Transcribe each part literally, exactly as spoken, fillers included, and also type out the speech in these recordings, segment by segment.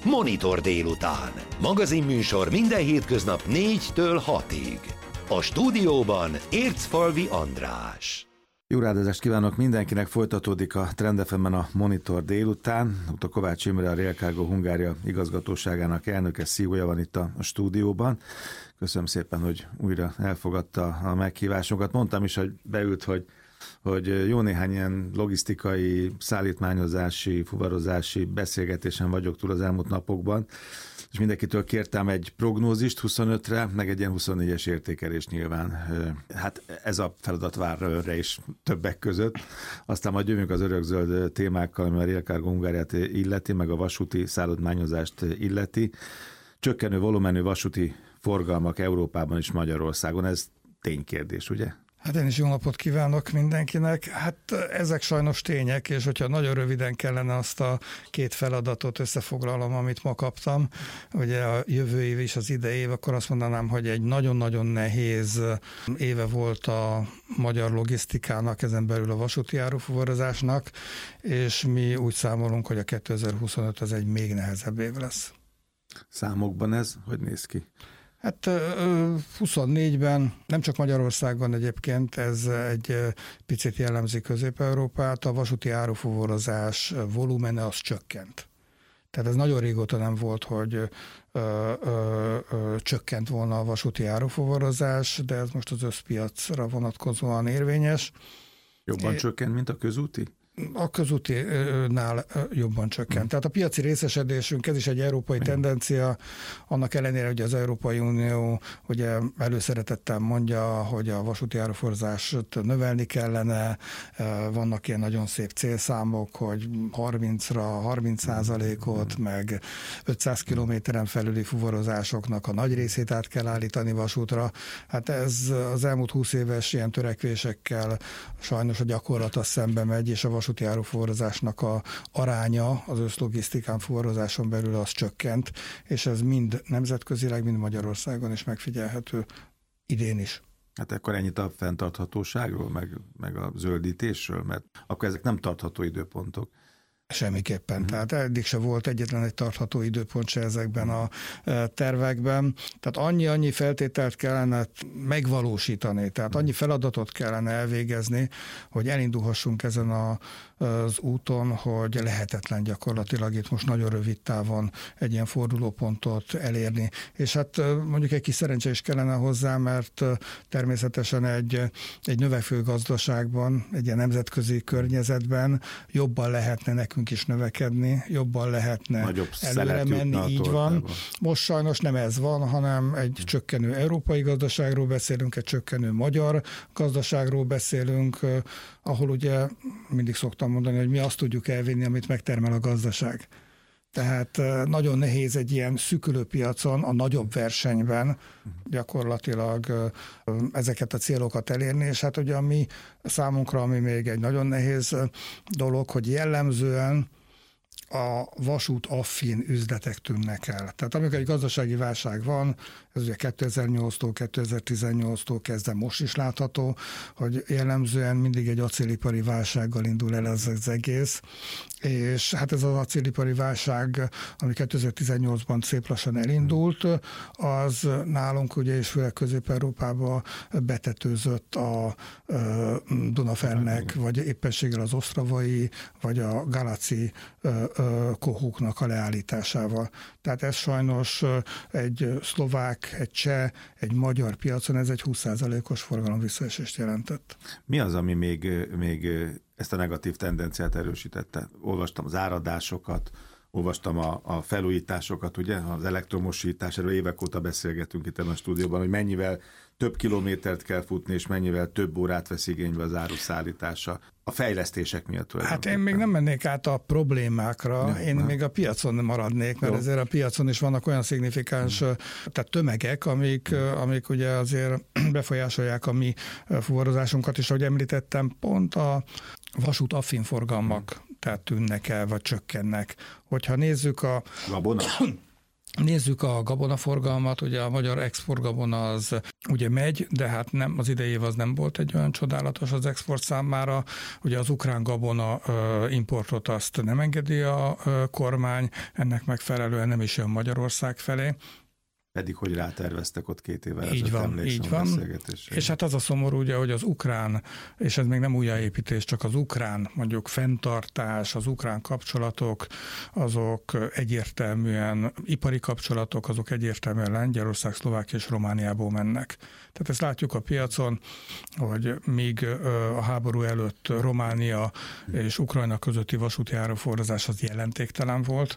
Monitor délután. Magazinműsor minden hétköznap négytől hatig. A stúdióban Ércfalvi András. Jó rádozást kívánok mindenkinek, folytatódik a Trend ef em-en a Monitor délután. Ott a Kovács Imre, a Rail Cargo Hungária igazgatóságának elnöke, cé e o-ja van itt a, a stúdióban. Köszönöm szépen, hogy újra elfogadta a meghívásunkat. Mondtam is, hogy beült, hogy hogy jó néhány ilyen logisztikai, szállítmányozási, fuvarozási beszélgetésen vagyok túl az elmúlt napokban, és mindenkitől kértem egy prognózist huszonötre, meg egy ilyen huszonnégyes értékelés nyilván. Hát ez a feladat vár önre is többek között. Aztán majd jövünk az örökzöld témákkal, ami a Rail Cargo Hungáriát illeti, meg a vasúti szállítmányozást illeti. Csökkenő volumenű vasúti forgalmak Európában és Magyarországon, ez ténykérdés, ugye? Hát én is jó napot kívánok mindenkinek. Hát ezek sajnos tények, és hogyha nagyon röviden kellene azt a két feladatot összefoglalom, amit ma kaptam, ugye a jövő év és az idei év, akkor azt mondanám, hogy egy nagyon-nagyon nehéz éve volt a magyar logisztikának, ezen belül a vasúti árufuvarozásnak, és mi úgy számolunk, hogy a kétezer-huszonöt az egy még nehezebb év lesz. Számokban ez hogy néz ki? Hát huszonnégyben, nem csak Magyarországon egyébként, ez egy picit jellemzi Közép-Európát, a vasúti árufuvarozás volumene az csökkent. Tehát ez nagyon régóta nem volt, hogy ö, ö, ö, csökkent volna a vasúti árufuvarozás, de ez most az összpiacra vonatkozóan érvényes. Jobban é- csökkent, mint a közúti? A közútinál jobban csökkent. Tehát a piaci részesedésünk, ez is egy európai Mi? tendencia, annak ellenére, hogy az Európai Unió ugye előszeretettel mondja, hogy a vasúti áruforzást növelni kellene, vannak ilyen nagyon szép célszámok, hogy harmincra harminc százalékot, meg ötszáz kilométeren felüli fuvarozásoknak a nagy részét át kell állítani vasútra. Hát ez az elmúlt húsz éves ilyen törekvésekkel sajnos a gyakorlata szembe megy, és a vasúti árufuvarozásnak a aránya az összlogisztikán fuvarozáson belül az csökkent, és ez mind nemzetközileg, mind Magyarországon is megfigyelhető idén is. Hát akkor ennyit a fenntarthatóságról, meg, meg a zöldítésről, mert akkor ezek nem tartható időpontok. Semmiképpen. Uh-huh. Tehát eddig se volt egyetlen egy tartható időpont se ezekben a tervekben. Tehát annyi-annyi feltételt kellene megvalósítani, tehát annyi feladatot kellene elvégezni, hogy elindulhassunk ezen a, az úton, hogy lehetetlen gyakorlatilag itt most nagyon rövid távon egy ilyen fordulópontot elérni. És hát mondjuk egy kis szerencse is kellene hozzá, mert természetesen egy, egy növekvő gazdaságban, egy ilyen nemzetközi környezetben jobban lehetne nekünk is növekedni, jobban lehetne előre menni, így van. Most sajnos nem ez van, hanem egy hmm. csökkenő európai gazdaságról beszélünk, egy csökkenő magyar gazdaságról beszélünk, ahol ugye mindig szoktam mondani, hogy mi azt tudjuk elvinni, amit megtermel a gazdaság. Tehát nagyon nehéz egy ilyen szűkülő piacon, a nagyobb versenyben gyakorlatilag ezeket a célokat elérni, és hát ugye ami számunkra, ami még egy nagyon nehéz dolog, hogy jellemzően a vasút affin üzletek tűnnek el. Tehát amikor egy gazdasági válság van, ez ugye kétezer-nyolctól, kétezer-tizennyolctól kezdve most is látható, hogy jellemzően mindig egy acélipari válsággal indul el ez az egész, és hát ez az acélipari válság, ami kétezer-tizennyolcban szép lassan elindult, az nálunk ugye és főleg Közép-Európában betetőzött a Dunafernek, vagy éppenséggel az osztravai, vagy a galaci kohóknak a leállításával. Tehát ez sajnos egy szlovák, egy cseh, egy magyar piacon ez egy húsz százalékos forgalom visszaesést jelentett. Mi az, ami még, még ezt a negatív tendenciát erősítette? Olvastam az áradásokat, olvastam a, a felújításokat, ugye, az elektromosítás, erről évek óta beszélgetünk itt a stúdióban, hogy mennyivel több kilométert kell futni, és mennyivel több órát vesz igénybe az áru szállítása. A fejlesztések miatt. Hát én még nem mennék át a problémákra, ja, én nem. még a piacon maradnék, mert Jó. ezért a piacon is vannak olyan szignifikáns hmm. tehát tömegek, amik, hmm. amik ugye azért befolyásolják a mi fuvarozásunkat, és ahogy említettem, pont a vasút affin forgalmak hmm. tehát tűnnek el, vagy csökkennek. Hogyha nézzük a... Gabona? Nézzük a gabonaforgalmat, ugye a magyar exportgabona az ugye megy, de hát nem, az idei év az nem volt egy olyan csodálatos az export számára. Ugye az ukrán gabona importot azt nem engedi a kormány, ennek megfelelően nem is jön Magyarország felé. Pedig, hogy ráterveztek ott két évvel így van, így van. És hát az a szomorú, ugye, hogy az ukrán, és ez még nem újjáépítés, csak az ukrán mondjuk fenntartás, az ukrán kapcsolatok, azok egyértelműen, ipari kapcsolatok, azok egyértelműen Lengyelország, Szlovákia és Romániából mennek. Tehát ezt látjuk a piacon, hogy míg a háború előtt Románia és Ukrajna közötti vasúti áraforrozás az jelentéktelen volt,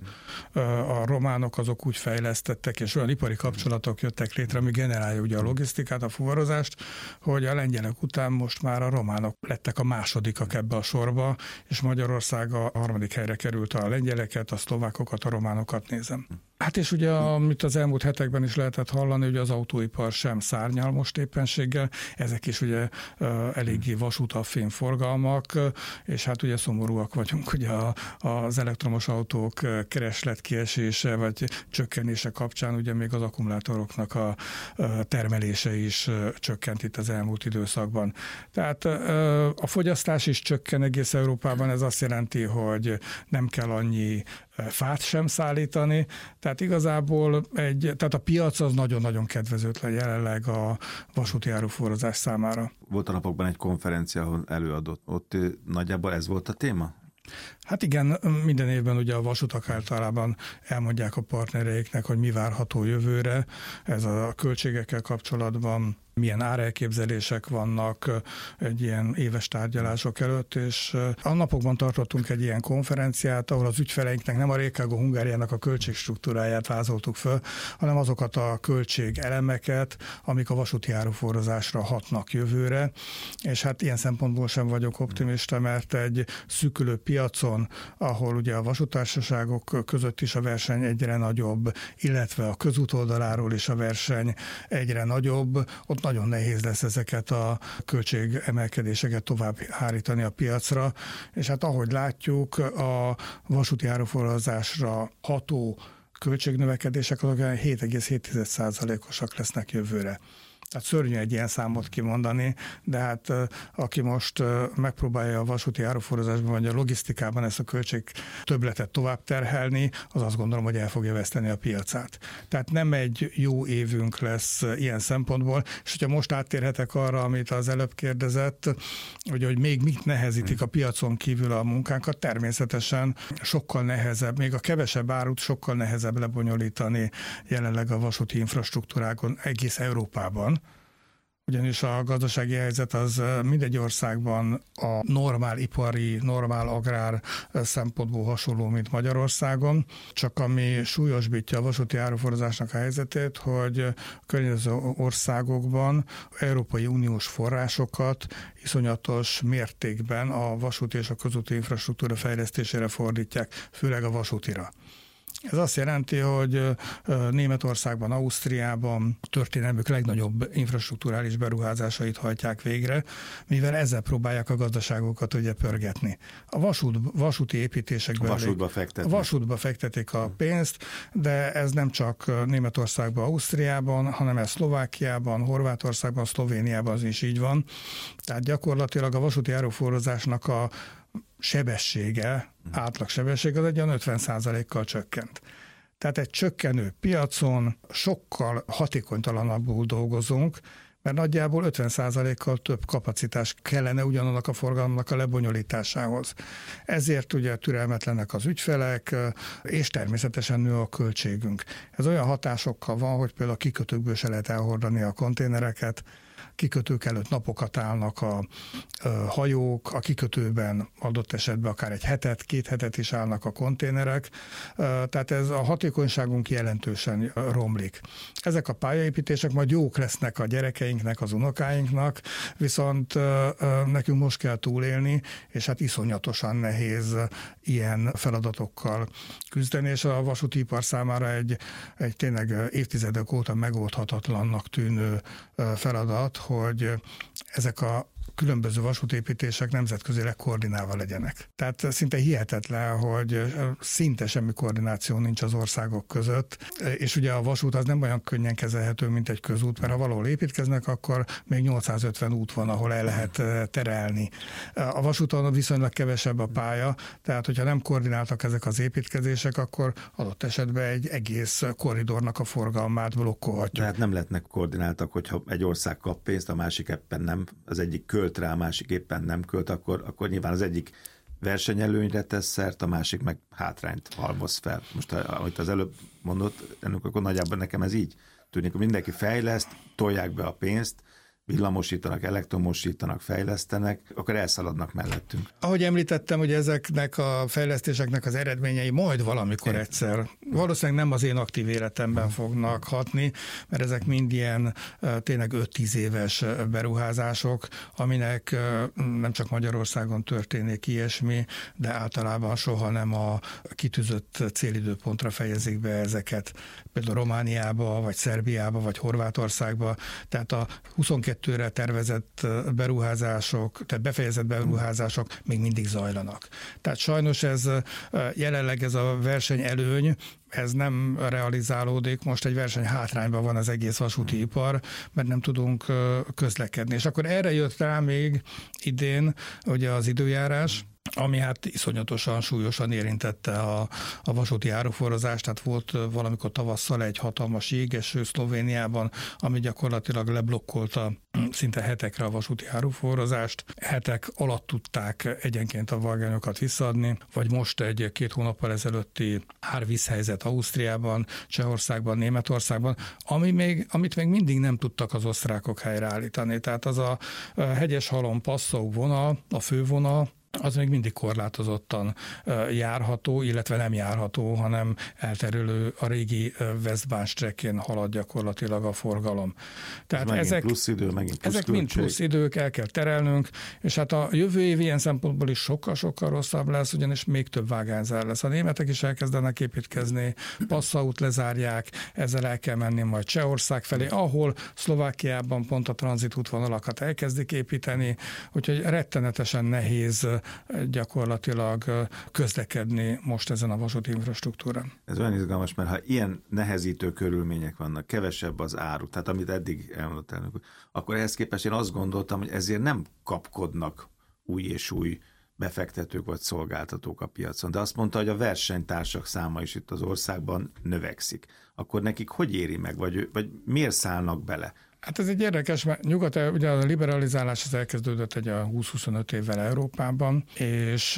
a románok azok úgy fejlesztettek, és olyan ipari kapcsolatok jöttek létre, ami generálja ugye a logisztikát, a fuvarozást, hogy a lengyelek után most már a románok lettek a másodikak ebbe a sorba, és Magyarország a harmadik helyre került, a lengyeleket, a szlovákokat, a románokat nézem. Hát és ugye, amit az elmúlt hetekben is lehetett hallani, hogy az autóipar sem szárnyal most éppenséggel, ezek is ugye eléggé vasútaffin forgalmak, és hát ugye szomorúak vagyunk, ugye az elektromos autók keresletkiesése vagy csökkenése kapcsán, ugye még az akkumulátoroknak a termelése is csökkent itt az elmúlt időszakban. Tehát a fogyasztás is csökken egész Európában, ez azt jelenti, hogy nem kell annyi fát sem szállítani, tehát igazából egy, tehát a piac az nagyon-nagyon kedvezőtlen jelenleg a vasúti áruforrozás számára. Volt a napokban egy konferencia, ahol előadott. Ott nagyjából ez volt a téma? Hát igen, minden évben ugye a vasutak általában elmondják a partnereiknek, hogy mi várható jövőre, ez a költségekkel kapcsolatban, milyen árelképzelések vannak egy ilyen éves tárgyalások előtt, és a napokban tartottunk egy ilyen konferenciát, ahol az ügyfeleinknek nem a Railcargo Hungáriának a költségstruktúráját vázoltuk föl, hanem azokat a költségelemeket, amik a vasúti áruforrozásra hatnak jövőre, és hát ilyen szempontból sem vagyok optimista, mert egy szűkülő piacon, ahol ugye a vasútársaságok között is a verseny egyre nagyobb, illetve a közút oldaláról is a verseny egyre nagyobb, ott nagyon nehéz lesz ezeket a költségemelkedéseket tovább hárítani a piacra, és hát ahogy látjuk, a vasúti áruforrozásra ható költségnövekedések azok hét egész hét százalékosak lesznek jövőre. Tehát szörnyű egy ilyen számot kimondani, de hát aki most megpróbálja a vasúti áruforrozásban vagy a logisztikában ezt a költség többletet tovább terhelni, az azt gondolom, hogy el fogja veszteni a piacát. Tehát nem egy jó évünk lesz ilyen szempontból, és hogyha most áttérhetek arra, amit az előbb kérdezett, hogy, hogy még mit nehezítik a piacon kívül a munkánkat, természetesen sokkal nehezebb, még a kevesebb árut sokkal nehezebb lebonyolítani jelenleg a vasúti infrastruktúrákon egész Európában. Ugyanis a gazdasági helyzet az mindegy országban a normál ipari, normál agrár szempontból hasonló, mint Magyarországon, csak ami súlyosbítja a vasúti áruforrozásnak a helyzetét, hogy a környező országokban Európai Uniós forrásokat iszonyatos mértékben a vasúti és a közúti infrastruktúra fejlesztésére fordítják, főleg a vasútira. Ez azt jelenti, hogy Németországban, Ausztriában történelmük legnagyobb infrastrukturális beruházásait hajtják végre, mivel ezzel próbálják a gazdaságokat ugye pörgetni. A vasút, vasúti építésekben... Vasútba fektetik. Vasútba fektetik a pénzt, de ez nem csak Németországban, Ausztriában, hanem ez Szlovákiában, Horvátországban, Szlovéniában az is így van. Tehát gyakorlatilag a vasúti áruforrozásnak a sebessége, átlagsebesség az egy olyan ötven százalékkal csökkent. Tehát egy csökkenő piacon sokkal hatékonytalanabbul dolgozunk, mert nagyjából ötven százalékkal több kapacitás kellene ugyanannak a forgalomnak a lebonyolításához. Ezért ugye türelmetlenek az ügyfelek, és természetesen nő a költségünk. Ez olyan hatásokkal van, hogy például a kikötőkből se lehet elhordani a konténereket, kikötők előtt napokat állnak a hajók, a kikötőben adott esetben akár egy hetet, két hetet is állnak a konténerek, tehát ez a hatékonyságunk jelentősen romlik. Ezek a pályaépítések majd jók lesznek a gyerekeinknek, az unokáinknak, viszont nekünk most kell túlélni, és hát iszonyatosan nehéz ilyen feladatokkal küzdeni, és a vasútipar számára egy, egy tényleg évtizedek óta megoldhatatlannak tűnő feladat, hogy ezek a különböző vasútépítések nemzetközileg koordinálva legyenek. Tehát szinte hihetetlen, hogy szinte semmi koordináció nincs az országok között, és ugye a vasút az nem olyan könnyen kezelhető, mint egy közút, mert ha valahol építkeznek, akkor még nyolcszázötven út van, ahol el lehet terelni. A vasúton viszonylag kevesebb a pálya, tehát hogyha nem koordináltak ezek az építkezések, akkor adott esetben egy egész korridornak a forgalmát blokkolhatjuk. Tehát nem lehetnek koordináltak, hogyha egy ország kap pénzt, a másik éppen nem, az egyik költ rá, a másik éppen nem költ, akkor, akkor nyilván az egyik versenyelőnyre tesz szert, a másik meg hátrányt halmoz fel. Most, ahogy az előbb mondott, ennek akkor nagyjából nekem ez így tűnik, hogy mindenki fejleszt, tolják be a pénzt, villamosítanak, elektromosítanak, fejlesztenek, akkor elszaladnak mellettünk. Ahogy említettem, hogy ezeknek a fejlesztéseknek az eredményei majd valamikor én. egyszer, valószínűleg nem az én aktív életemben fognak hatni, mert ezek mind ilyen tényleg öt-tíz éves beruházások, aminek nem csak Magyarországon történik ilyesmi, de általában soha nem a kitűzött célidőpontra fejezik be ezeket. Például Romániába, vagy Szerbiába, vagy Horvátországba, tehát a huszonkettőre tervezett beruházások, tehát befejezett beruházások még mindig zajlanak. Tehát sajnos ez jelenleg ez a versenyelőny, ez nem realizálódik, most egy verseny hátrányban van az egész vasúti ipar, mert nem tudunk közlekedni. És akkor erre jött rá még idén ugye az időjárás, ami hát iszonyatosan súlyosan érintette a, a vasúti áruforrozást, tehát volt valamikor tavasszal egy hatalmas jégeső Szlovéniában, ami gyakorlatilag leblokkolta szinte hetekre a vasúti áruforrozást. Hetek alatt tudták egyenként a vagányokat visszaadni, vagy most egy két hónappal ezelőtti árvízhelyzet Ausztriában, Csehországban, Németországban, ami még, amit még mindig nem tudtak az osztrákok helyreállítani. Tehát az a Hegyeshalom-Passau vonal, a fővonal, az még mindig korlátozottan járható, illetve nem járható, hanem elterülő a régi Westbahnstreckén halad gyakorlatilag a forgalom. Tehát ezek, plusz idő, megint plusz ezek mind plusz idők, el kell terelnünk, és hát a jövő év ilyen szempontból is sokkal-sokkal rosszabb lesz, ugyanis még több vágányzár lesz. A németek is elkezdenek építkezni, Passaut lezárják, ezzel el kell menni majd Csehország felé, ahol Szlovákiában pont a tranzitútvonalakat elkezdik építeni, úgyhogy rettenetesen nehéz gyakorlatilag közlekedni most ezen a vasúti infrastruktúrán. Ez olyan izgalmas, mert ha ilyen nehezítő körülmények vannak, kevesebb az áru, tehát amit eddig elmondott elnök, akkor ehhez képest én azt gondoltam, hogy ezért nem kapkodnak új és új befektetők vagy szolgáltatók a piacon. De azt mondta, hogy a versenytársak száma is itt az országban növekszik. Akkor nekik hogy éri meg, vagy, vagy miért szállnak bele? Hát ez egy érdekes, mert nyugat, ugye a liberalizálás az elkezdődött egy a húsz-huszonöt évvel Európában, és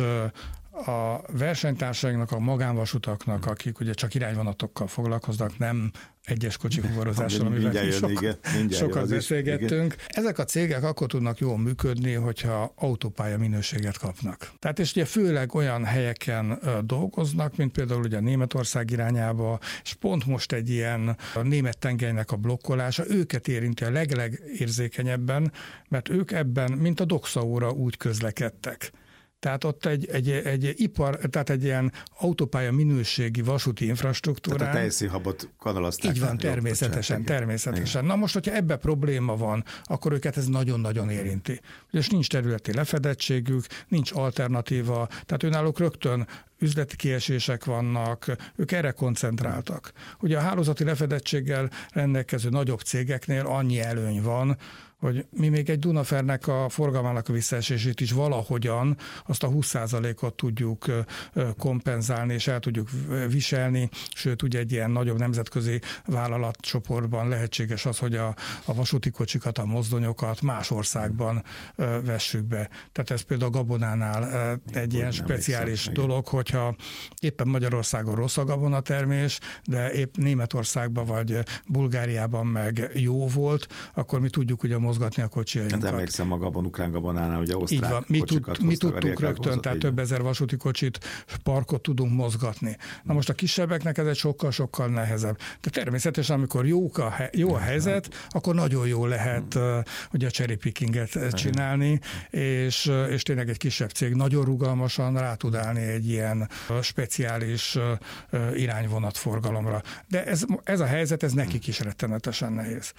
a versenytársainknak, a magánvasutaknak, akik ugye csak irányvonatokkal foglalkoznak, nem egyes kocsik fuvarozással, amivel sokat, sokat beszélgettünk. Igen. Ezek a cégek akkor tudnak jól működni, hogyha autópálya minőséget kapnak. Tehát és ugye főleg olyan helyeken dolgoznak, mint például ugye Németország irányába, és pont most egy ilyen a német tengelynek a blokkolása, őket érinti a leglegérzékenyebben, mert ők ebben, mint a Doxaóra úgy közlekedtek. Tehát ott egy, egy, egy ipar, tehát egy ilyen autópálya minőségi vasúti infrastruktúrán. Tehát a tejszínhabot kanalazták. Így van, természetesen, természetesen. Na most, hogyha ebbe probléma van, akkor őket ez nagyon-nagyon érinti. És nincs területi lefedettségük, nincs alternatíva, tehát önállók rögtön üzleti kiesések vannak, ők erre koncentráltak. Ugye a hálózati lefedettséggel rendelkező nagyobb cégeknél annyi előny van, hogy mi még egy Dunafernek a forgalmának a visszaesését is valahogyan azt a húsz százalékot tudjuk kompenzálni, és el tudjuk viselni, sőt ugye egy ilyen nagyobb nemzetközi vállalatcsoportban lehetséges az, hogy a, a vasúti kocsikat, a mozdonyokat más országban vessük be. Tehát ez például a Gabonánál egy ilyen speciális dolog, hogyha éppen Magyarországon rossz a gabonatermés, de épp Németországban vagy Bulgáriában meg jó volt, akkor mi tudjuk ugye mozgatni a kocsiainkat. Hát emlékszem a Gabon, ukrán Gabonánál, ugye osztrák így van. Mi, tud, mi tudtuk rögtön, tehát több ezer vasúti kocsit, parkot tudunk mozgatni. Na most a kisebbeknek ez egy sokkal-sokkal nehezebb. De természetesen, amikor jók a, jó a helyzet, akkor nagyon jó lehet hmm. ugye a cherry pickinget csinálni, és, és tényleg egy kisebb cég nagyon rugalmasan rá tud állni egy ilyen speciális irányvonatforgalomra. De ez, ez a helyzet, ez nekik is rettenetesen nehéz.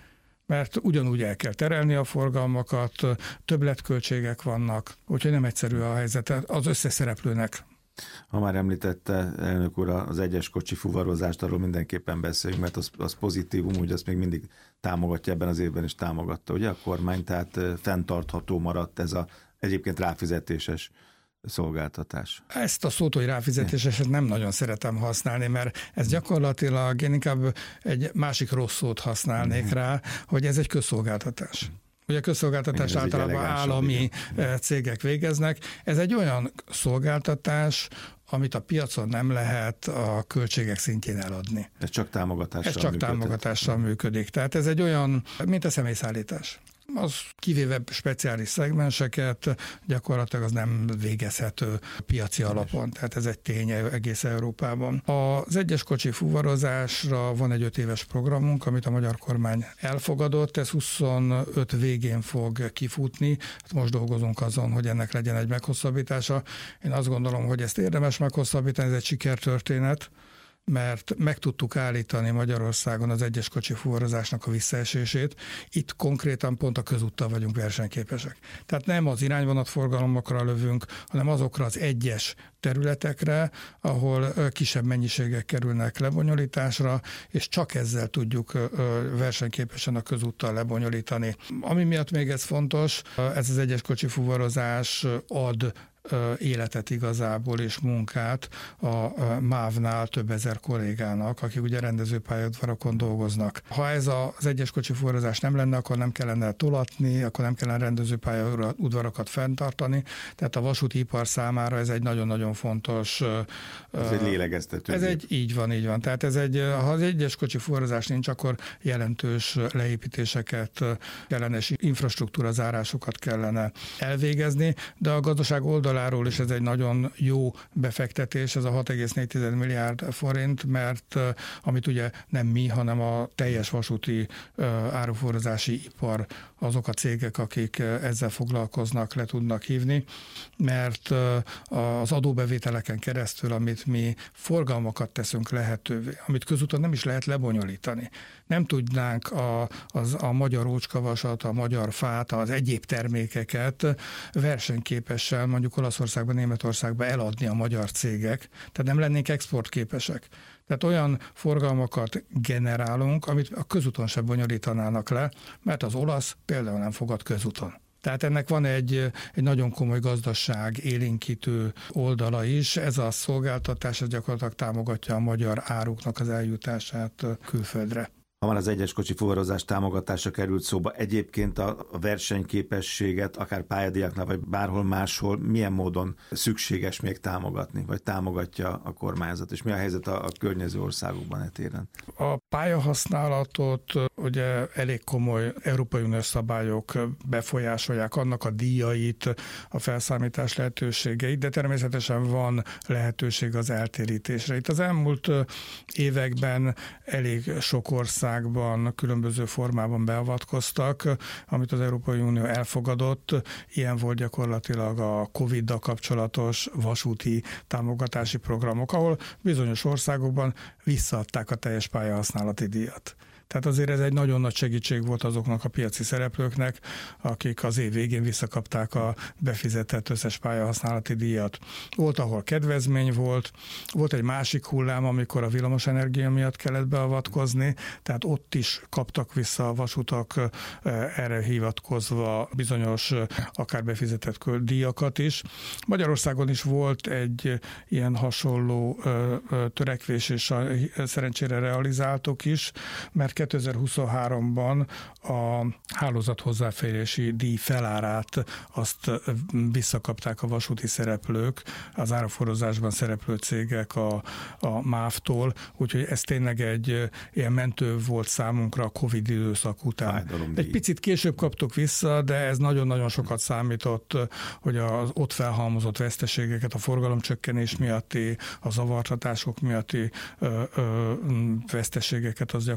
mert ugyanúgy el kell terelni a forgalmakat, többletköltségek vannak, úgyhogy nem egyszerű a helyzet az összes szereplőnek. Ha már említette elnök úr az egyes kocsi fuvarozást, arról mindenképpen beszéljünk, mert az, az pozitívum, úgy azt még mindig támogatja, ebben az évben is támogatta, ugye a kormány, tehát fenntartható maradt ez a egyébként ráfizetéses szolgáltatás. Ezt a szót, hogy ráfizetéseset nem nagyon szeretem használni, mert ez gyakorlatilag én inkább egy másik rossz szót használnék mm. rá, hogy ez egy közszolgáltatás. Ugye a közszolgáltatás igen, általában állami igen. cégek végeznek. Ez egy olyan szolgáltatás, amit a piacon nem lehet a költségek szintjén eladni. Ez csak támogatással Ez csak működik. támogatással működik. Tehát ez egy olyan, mint a személyszállítás. Az kivéve speciális szegmenseket, gyakorlatilag az nem végezhető piaci alapon, tehát ez egy tény egész Európában. Az egyes kocsi fuvarozásra van egy öt éves programunk, amit a magyar kormány elfogadott, ez huszonöt végén fog kifutni, hát most dolgozunk azon, hogy ennek legyen egy meghosszabbítása. Én azt gondolom, hogy ezt érdemes meghosszabbítani, ez egy sikertörténet, mert meg tudtuk állítani Magyarországon az egyes kocsi fuvarozásnak a visszaesését. Itt konkrétan pont a közúttal vagyunk versenyképesek. Tehát nem az irányvonatforgalomokra lövünk, hanem azokra az egyes területekre, ahol kisebb mennyiségek kerülnek lebonyolításra, és csak ezzel tudjuk versenyképesen a közúttal lebonyolítani. Ami miatt még ez fontos, ez az egyes kocsi fuvarozás ad életet igazából és munkát a MÁV-nál több ezer kollégának, akik ugye rendezőpályaudvarakon dolgoznak. Ha ez az egyes kocsi fuvarozás nem lenne, akkor nem kellene tolatni, akkor nem kellene rendezőpályaudvarakat fenntartani, tehát a vasúti ipar számára ez egy nagyon-nagyon fontos... Ez egy lélegeztető. Ez egy, így van, így van. Tehát ez egy, ha az egyes kocsi fuvarozás nincs, akkor jelentős leépítéseket, kellenes infrastruktúra zárásokat kellene elvégezni, de a gazdaság oldalán is ez egy nagyon jó befektetés, ez a hat egész négy milliárd forint, mert amit ugye nem mi, hanem a teljes vasúti árufuvarozási ipar, azok a cégek, akik ezzel foglalkoznak, le tudnak hívni, mert az adóbevételeken keresztül, amit mi forgalmakat teszünk lehetővé, amit közúton nem is lehet lebonyolítani. Nem tudnánk a, az, a magyar ócskavasat, a magyar fát, az egyéb termékeket versenyképesen mondjuk Olaszországban, Németországban eladni a magyar cégek, tehát nem lennénk exportképesek. Tehát olyan forgalmakat generálunk, amit a közúton sem bonyolítanának le, mert az olasz például nem fogad közúton. Tehát ennek van egy, egy nagyon komoly gazdaság élénkítő oldala is. Ez a szolgáltatás ez gyakorlatilag támogatja a magyar áruknak az eljutását külföldre. Ha már az egyes kocsi fuvarozás támogatása került szóba, egyébként a versenyképességet, akár pályadíjaknál, vagy bárhol máshol, milyen módon szükséges még támogatni, vagy támogatja a kormányzat, és mi a helyzet a, a környező országokban e téren? A pályahasználatot ugye elég komoly Európai Uniós szabályok befolyásolják, annak a díjait, a felszámítás lehetőségeit, de természetesen van lehetőség az eltérítésre. Itt az elmúlt években elég sok ország különböző formában beavatkoztak, amit az Európai Unió elfogadott. Ilyen volt gyakorlatilag a Coviddal kapcsolatos vasúti támogatási programok, ahol bizonyos országokban visszaadták a teljes pályahasználati díjat. Tehát azért ez egy nagyon nagy segítség volt azoknak a piaci szereplőknek, akik az év végén visszakapták a befizetett összes pályahasználati díjat. Volt, ahol kedvezmény volt, volt egy másik hullám, amikor a villamosenergia miatt kellett beavatkozni, tehát ott is kaptak vissza a vasutak erre hivatkozva bizonyos akár befizetett díjakat is. Magyarországon is volt egy ilyen hasonló törekvés, és szerencsére realizáltuk is, mert kétezer-huszonháromban a hálózat hozzáférési díj felárát azt visszakapták a vasúti szereplők, az áruforozásban szereplő cégek a, a MÁV-tól, úgyhogy ez tényleg egy ilyen mentő volt számunkra a Covid időszak után. Egy picit később kaptuk vissza, de ez nagyon-nagyon sokat számított, hogy az ott felhalmozott veszteségeket, a forgalomcsökkenés miatti, a zavartatások miatti ö, ö, veszteségeket az gyakorlatilag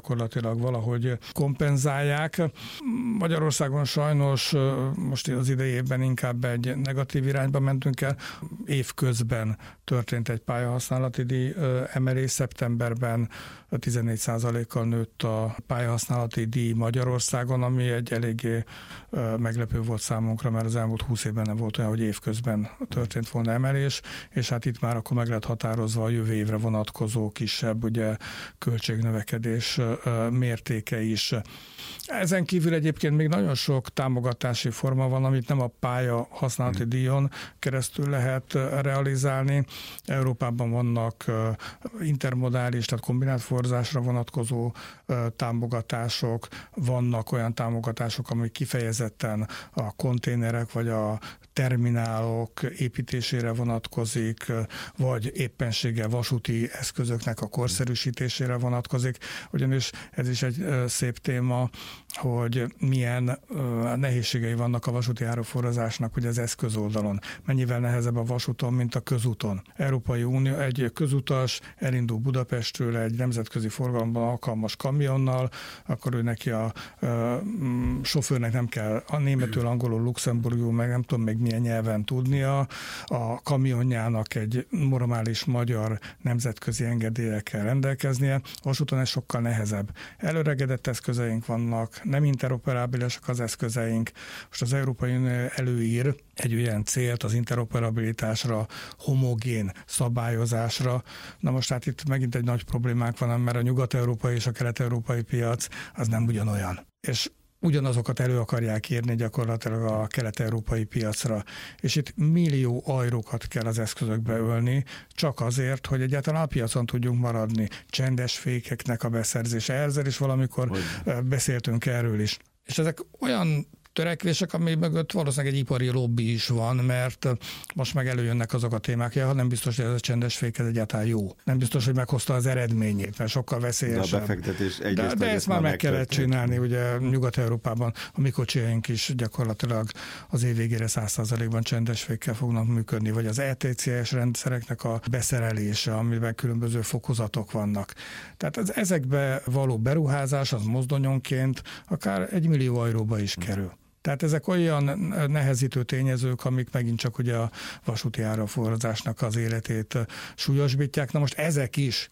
gazdaságilag valahogy kompenzálják. Magyarországon sajnos most az idejében inkább egy negatív irányba mentünk el. Évközben történt egy pályahasználati díj emelés, szeptemberben tizennégy százalékkal nőtt a pályahasználati díj Magyarországon, ami egy eléggé meglepő volt számunkra, mert az elmúlt húsz évben nem volt olyan, hogy évközben történt volna emelés, és hát itt már akkor meg lett határozva a jövő évre vonatkozó kisebb ugye, költségnövekedés mértéke is. Ezen kívül egyébként még nagyon sok támogatási forma van, amit nem a pálya használati díjon keresztül lehet realizálni. Európában vannak intermodális, tehát kombinált fuvarozásra vonatkozó támogatások, vannak olyan támogatások, amik kifejezetten a konténerek vagy a terminálok építésére vonatkozik, vagy éppenséggel vasúti eszközöknek a korszerűsítésére vonatkozik, ugyanis ez is egy szép téma, hogy milyen nehézségei vannak a vasúti áruforrazásnak ugye az eszközoldalon. Mennyivel nehezebb a vasúton, mint a közúton. Európai Unió egy közutas elindul Budapestről egy nemzetközi forgalomban alkalmas kamionnal, akkor ő neki a, a, a sofőrnek nem kell a németül, angolul, luxemburgul, meg nem tudom még milyen nyelven tudnia, a kamionjának egy normális magyar nemzetközi engedéllyel kell rendelkeznie, vasúton ez sokkal nehezebb. Előregedett eszközeink vannak, nem interoperábilisek az eszközeink. Most az Európai Unió előír egy olyan célt az interoperabilitásra, homogén szabályozásra. Na most hát itt megint egy nagy problémánk van, mert a nyugat-európai és a kelet-európai piac az nem ugyanolyan. És ugyanazokat elő akarják írni gyakorlatilag a kelet-európai piacra, és itt millió ajrókat kell az eszközökbe ölni, csak azért, hogy egyáltalán a piacon tudjunk maradni. Csendes fékeknek a beszerzése, ezzel is valamikor hogy? beszéltünk erről is. És ezek olyan törekvések, ami mögött valószínűleg egy ipari lobby is van, mert most meg előjönnek azok a témák, ja, nem biztos, hogy ez a csendes fék ez egyáltalán jó. Nem biztos, hogy meghozta az eredményét, mert sokkal veszélyesebb. De a befektetés egyrészt, de, de ezt már meg kellett csinálni, ugye Nyugat-Európában a mi kocsijaink is gyakorlatilag az év végére száz százalékban csendes fékkel fognak működni, vagy az é té cé es rendszereknek a beszerelése, amiben különböző fokozatok vannak. Tehát az ezekbe való beruházás az mozdonyonként akár egy millió euróba is kerül. Tehát ezek olyan nehezítő tényezők, amik megint csak ugye a vasúti áruforrazásnak az életét súlyosbítják. Na most ezek is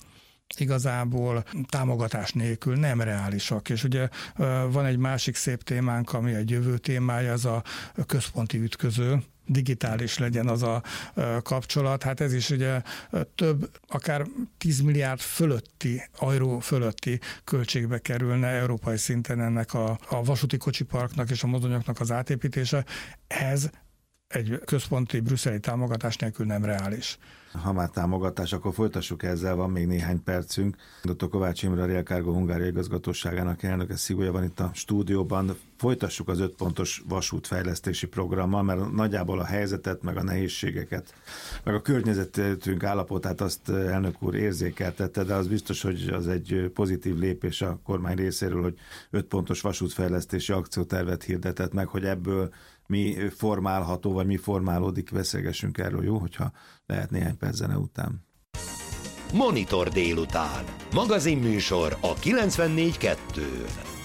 igazából támogatás nélkül nem reálisak. És ugye van egy másik szép témánk, ami egy jövő témája, az a központi ütköző, digitális legyen az a kapcsolat. Hát ez is ugye több, akár tíz milliárd fölötti, euró fölötti költségbe kerülne európai szinten ennek a, a vasúti kocsiparknak és a mozdonyoknak az átépítése. Ez egy központi brüsszeli támogatás nélkül nem reális. Ha már támogatás, akkor folytassuk ezzel, van még néhány percünk. doktor Kovács Imre, a Rail Cargo Hungária igazgatóságának elnöke, Szigolyai van itt a stúdióban. Folytassuk az öt pontos vasútfejlesztési programmal, mert nagyjából a helyzetet, meg a nehézségeket, meg a környezetünk állapotát azt elnök úr érzékeltette, de az biztos, hogy az egy pozitív lépés a kormány részéről, hogy öt pontos vasútfejlesztési akciótervet hirdetett meg, hogy ebből mi formálható, vagy mi formálódik, beszélgessünk erről, jó, hogyha lehet néhány perc zene után. Monitor délután. Magazinműsor a kilencvennégy kettőn.